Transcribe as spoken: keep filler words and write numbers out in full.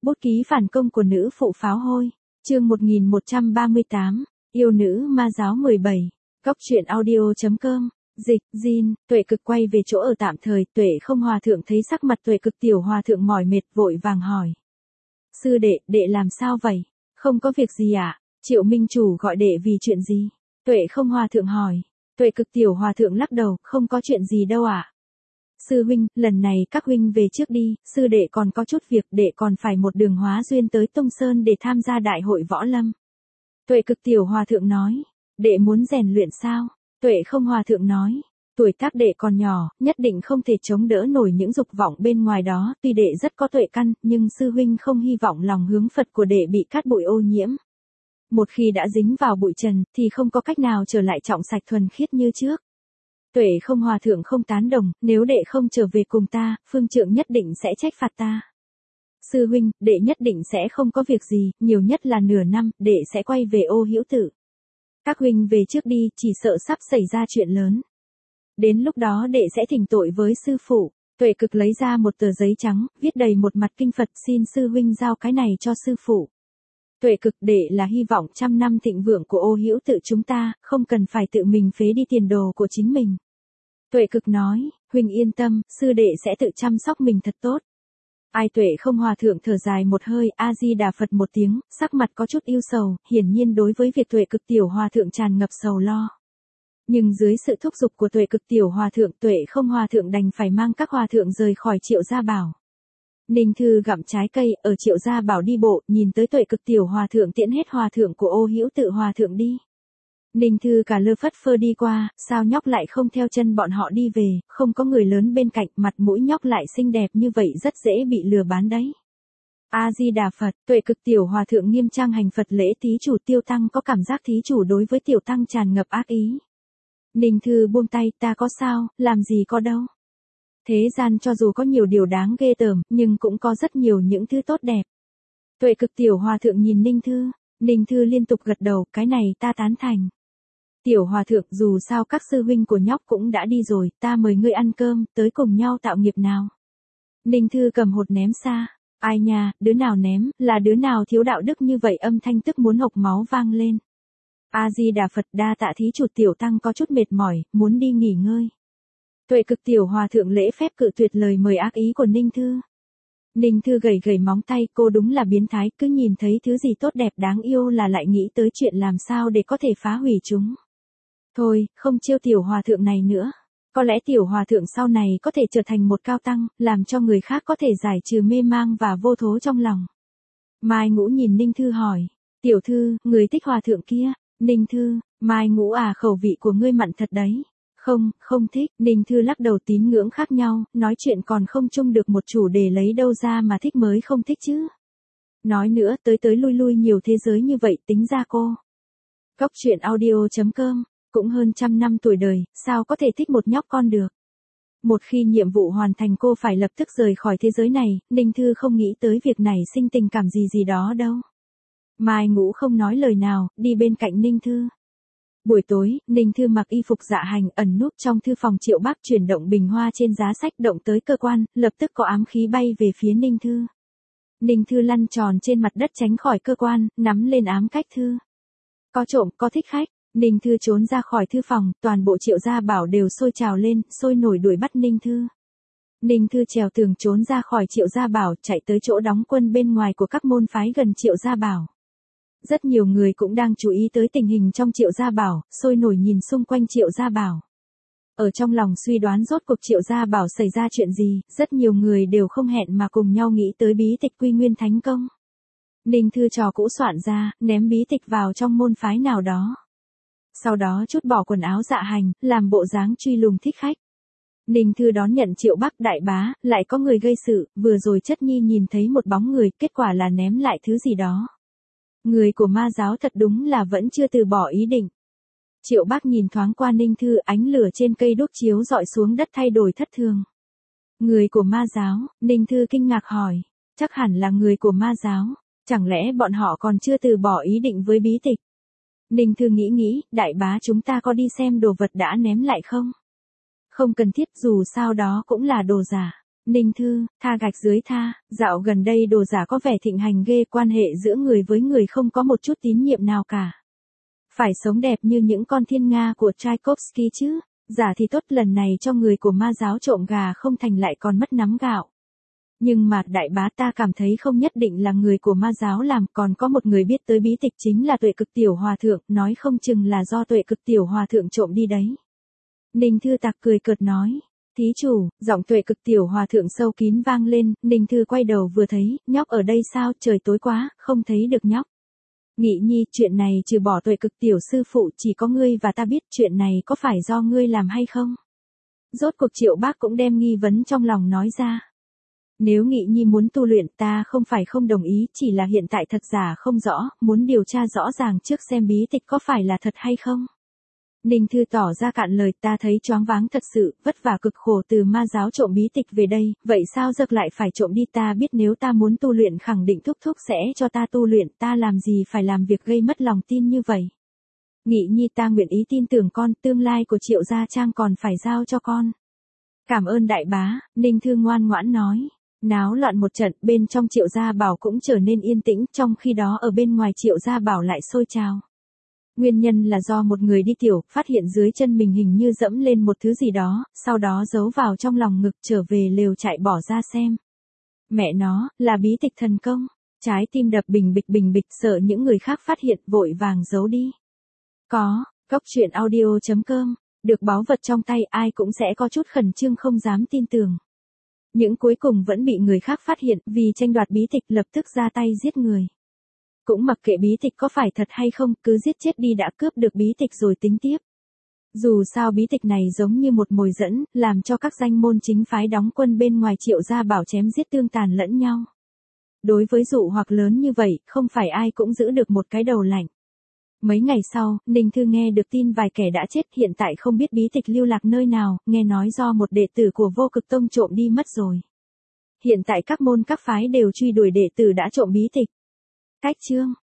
Bút ký phản công của nữ phụ pháo hôi. Chương một nghìn một trăm ba mươi tám. Yêu nữ ma giáo mười bảy. Góc truyện audio.com. Dịch, Jin, Tuệ Cực quay về chỗ ở tạm thời, Tuệ Không Hòa Thượng thấy sắc mặt Tuệ Cực tiểu hòa thượng mỏi mệt vội vàng hỏi. Sư đệ, đệ làm sao vậy? Không có việc gì ạ? À? Triệu Minh Chủ gọi đệ vì chuyện gì? Tuệ Không Hòa Thượng hỏi. Tuệ Cực tiểu hòa thượng lắc đầu, không có chuyện gì đâu ạ. À? Sư huynh, lần này các huynh về trước đi, sư đệ còn có chút việc, đệ còn phải một đường hóa duyên tới Tông Sơn để tham gia đại hội võ lâm. Tuệ Cực tiểu hòa thượng nói. Đệ muốn rèn luyện sao? Tuệ Không Hòa Thượng nói, tuổi tác đệ còn nhỏ, nhất định không thể chống đỡ nổi những dục vọng bên ngoài đó, tuy đệ rất có tuệ căn, nhưng sư huynh không hy vọng lòng hướng Phật của đệ bị cát bụi ô nhiễm. Một khi đã dính vào bụi trần, thì không có cách nào trở lại trọng sạch thuần khiết như trước. Tuệ Không Hòa Thượng không tán đồng, nếu đệ không trở về cùng ta, phương trượng nhất định sẽ trách phạt ta. Sư huynh, đệ nhất định sẽ không có việc gì, nhiều nhất là nửa năm, đệ sẽ quay về Ô Hữu Tự. Các huynh về trước đi, chỉ sợ sắp xảy ra chuyện lớn. Đến lúc đó đệ sẽ thỉnh tội với sư phụ. Tuệ Cực lấy ra một tờ giấy trắng, viết đầy một mặt kinh Phật, xin sư huynh giao cái này cho sư phụ. Tuệ Cực, đệ là hy vọng trăm năm thịnh vượng của Ô Hữu Tự chúng ta, không cần phải tự mình phế đi tiền đồ của chính mình. Tuệ Cực nói, huynh yên tâm, sư đệ sẽ tự chăm sóc mình thật tốt. Ai Tuệ Không Hòa Thượng thở dài một hơi, A-di-đà Phật một tiếng, sắc mặt có chút ưu sầu, hiển nhiên đối với việc Tuệ Cực tiểu hòa thượng tràn ngập sầu lo. Nhưng dưới sự thúc giục của Tuệ Cực tiểu hòa thượng, Tuệ Không Hòa Thượng đành phải mang các hòa thượng rời khỏi Triệu Gia Bảo. Ninh Thư gặm trái cây, ở Triệu Gia Bảo đi bộ, nhìn tới Tuệ Cực tiểu hòa thượng tiễn hết hòa thượng của Ô Hữu Tự hòa thượng đi. Ninh Thư cả lơ phất phơ đi qua, sao nhóc lại không theo chân bọn họ đi về, không có người lớn bên cạnh, mặt mũi nhóc lại xinh đẹp như vậy rất dễ bị lừa bán đấy. A-di-đà Phật, Tuệ Cực tiểu hòa thượng nghiêm trang hành Phật lễ, thí chủ Tiêu Tăng có cảm giác thí chủ đối với Tiểu Tăng tràn ngập ác ý. Ninh Thư buông tay, ta có sao, làm gì có đâu. Thế gian cho dù có nhiều điều đáng ghê tởm, nhưng cũng có rất nhiều những thứ tốt đẹp. Tuệ Cực tiểu hòa thượng nhìn Ninh Thư, Ninh Thư liên tục gật đầu, cái này ta tán thành. Tiểu hòa thượng, dù sao các sư huynh của nhóc cũng đã đi rồi, ta mời ngươi ăn cơm, tới cùng nhau tạo nghiệp nào. Ninh Thư cầm hột ném xa. Ai nha, đứa nào ném, là đứa nào thiếu đạo đức như vậy, âm thanh tức muốn hộc máu vang lên. A-di-đà Phật, đa tạ thí chủ Tiểu Tăng có chút mệt mỏi, muốn đi nghỉ ngơi. Tuệ Cực tiểu hòa thượng lễ phép cự tuyệt lời mời ác ý của Ninh Thư. Ninh Thư gầy gầy móng tay, cô đúng là biến thái, cứ nhìn thấy thứ gì tốt đẹp đáng yêu là lại nghĩ tới chuyện làm sao để có thể phá hủy chúng. Thôi, không trêu tiểu hòa thượng này nữa. Có lẽ tiểu hòa thượng sau này có thể trở thành một cao tăng, làm cho người khác có thể giải trừ mê mang và vô thố trong lòng. Mai Ngũ nhìn Ninh Thư hỏi. Tiểu thư, người thích hòa thượng kia. Ninh Thư, Mai Ngũ à, khẩu vị của ngươi mặn thật đấy. Không, không thích. Ninh Thư lắc đầu, tín ngưỡng khác nhau, nói chuyện còn không chung được một chủ đề lấy đâu ra mà thích mới không thích chứ. Nói nữa, tới tới lui lui nhiều thế giới như vậy, tính ra cô. Góc truyện audio.com. Cũng hơn trăm năm tuổi đời, sao có thể thích một nhóc con được. Một khi nhiệm vụ hoàn thành cô phải lập tức rời khỏi thế giới này, Ninh Thư không nghĩ tới việc này sinh tình cảm gì gì đó đâu. Mai Ngũ không nói lời nào, đi bên cạnh Ninh Thư. Buổi tối, Ninh Thư mặc y phục dạ hành, ẩn núp trong thư phòng Triệu Bác, chuyển động bình hoa trên giá sách, động tới cơ quan, lập tức có ám khí bay về phía Ninh Thư. Ninh Thư lăn tròn trên mặt đất tránh khỏi cơ quan, nắm lên ám cách thư. Có trộm, có thích khách. Ninh Thư trốn ra khỏi thư phòng, toàn bộ Triệu Gia Bảo đều sôi trào lên, sôi nổi đuổi bắt Ninh Thư. Ninh Thư trèo tường trốn ra khỏi Triệu Gia Bảo, chạy tới chỗ đóng quân bên ngoài của các môn phái gần Triệu Gia Bảo. Rất nhiều người cũng đang chú ý tới tình hình trong Triệu Gia Bảo, sôi nổi nhìn xung quanh Triệu Gia Bảo. Ở trong lòng suy đoán rốt cuộc Triệu Gia Bảo xảy ra chuyện gì, rất nhiều người đều không hẹn mà cùng nhau nghĩ tới bí tịch Quy Nguyên Thánh Công. Ninh Thư trò cũ soạn ra, ném bí tịch vào trong môn phái nào đó. Sau đó trút bỏ quần áo dạ hành, làm bộ dáng truy lùng thích khách. Ninh Thư đón nhận Triệu Bắc đại bá, lại có người gây sự, vừa rồi Chất Nhi nhìn thấy một bóng người, kết quả là ném lại thứ gì đó. Người của ma giáo thật đúng là vẫn chưa từ bỏ ý định. Triệu Bắc nhìn thoáng qua Ninh Thư, ánh lửa trên cây đuốc chiếu dọi xuống đất thay đổi thất thường. Người của ma giáo, Ninh Thư kinh ngạc hỏi, chắc hẳn là người của ma giáo, chẳng lẽ bọn họ còn chưa từ bỏ ý định với bí tịch. Ninh Thư nghĩ nghĩ, đại bá chúng ta có đi xem đồ vật đã ném lại không? Không cần thiết, dù sao đó cũng là đồ giả. Ninh Thư, tha gạch dưới tha, dạo gần đây đồ giả có vẻ thịnh hành ghê, quan hệ giữa người với người không có một chút tín nhiệm nào cả. Phải sống đẹp như những con thiên nga của Tchaikovsky chứ, giả thì tốt, lần này cho người của ma giáo trộm gà không thành lại còn mất nắm gạo. Nhưng mà đại bá, ta cảm thấy không nhất định là người của ma giáo làm, còn có một người biết tới bí tịch chính là Tuệ Cực Tiểu Hòa Thượng, nói không chừng là do Tuệ Cực Tiểu Hòa Thượng trộm đi đấy. Ninh Thư Tạc cười cợt nói. Thí chủ, giọng Tuệ Cực Tiểu Hòa Thượng sâu kín vang lên, Ninh Thư quay đầu vừa thấy, nhóc ở đây sao, trời tối quá, không thấy được nhóc. Nghị Nhi, chuyện này trừ bỏ Tuệ Cực Tiểu sư phụ chỉ có ngươi và ta biết, chuyện này có phải do ngươi làm hay không? Rốt cuộc Triệu Bác cũng đem nghi vấn trong lòng nói ra. Nếu Nghị Nhi muốn tu luyện, ta không phải không đồng ý, chỉ là hiện tại thật giả không rõ, muốn điều tra rõ ràng trước xem bí tịch có phải là thật hay không. Ninh Thư tỏ ra cạn lời, ta thấy choáng váng thật sự, vất vả cực khổ từ ma giáo trộm bí tịch về đây, vậy sao giật lại phải trộm đi, ta biết nếu ta muốn tu luyện khẳng định thúc thúc sẽ cho ta tu luyện, ta làm gì phải làm việc gây mất lòng tin như vậy. Nghị Nhi, ta nguyện ý tin tưởng con, tương lai của Triệu Gia Trang còn phải giao cho con. Cảm ơn đại bá, Ninh Thư ngoan ngoãn nói. Náo loạn một trận, bên trong Triệu Gia Bảo cũng trở nên yên tĩnh, trong khi đó ở bên ngoài Triệu Gia Bảo lại sôi trào. Nguyên nhân là do một người đi tiểu, phát hiện dưới chân mình hình như dẫm lên một thứ gì đó, sau đó giấu vào trong lòng ngực, trở về lều trại bỏ ra xem. Mẹ nó, là bí tịch thần công. Trái tim đập bình bịch bình bịch, sợ những người khác phát hiện, vội vàng giấu đi. Có, Cốc Truyện Audio chấm com, được báu vật trong tay ai cũng sẽ có chút khẩn trương không dám tin tưởng. Những cuối cùng vẫn bị người khác phát hiện, vì tranh đoạt bí tịch lập tức ra tay giết người. Cũng mặc kệ bí tịch có phải thật hay không, cứ giết chết đi đã, cướp được bí tịch rồi tính tiếp. Dù sao bí tịch này giống như một mồi dẫn, làm cho các danh môn chính phái đóng quân bên ngoài Triệu Gia Bảo chém giết tương tàn lẫn nhau. Đối với dụ hoặc lớn như vậy, không phải ai cũng giữ được một cái đầu lạnh. Mấy ngày sau, Ninh Thư nghe được tin vài kẻ đã chết, hiện tại không biết bí tịch lưu lạc nơi nào, nghe nói do một đệ tử của Vô Cực Tông trộm đi mất rồi. Hiện tại các môn các phái đều truy đuổi đệ tử đã trộm bí tịch. Cách chương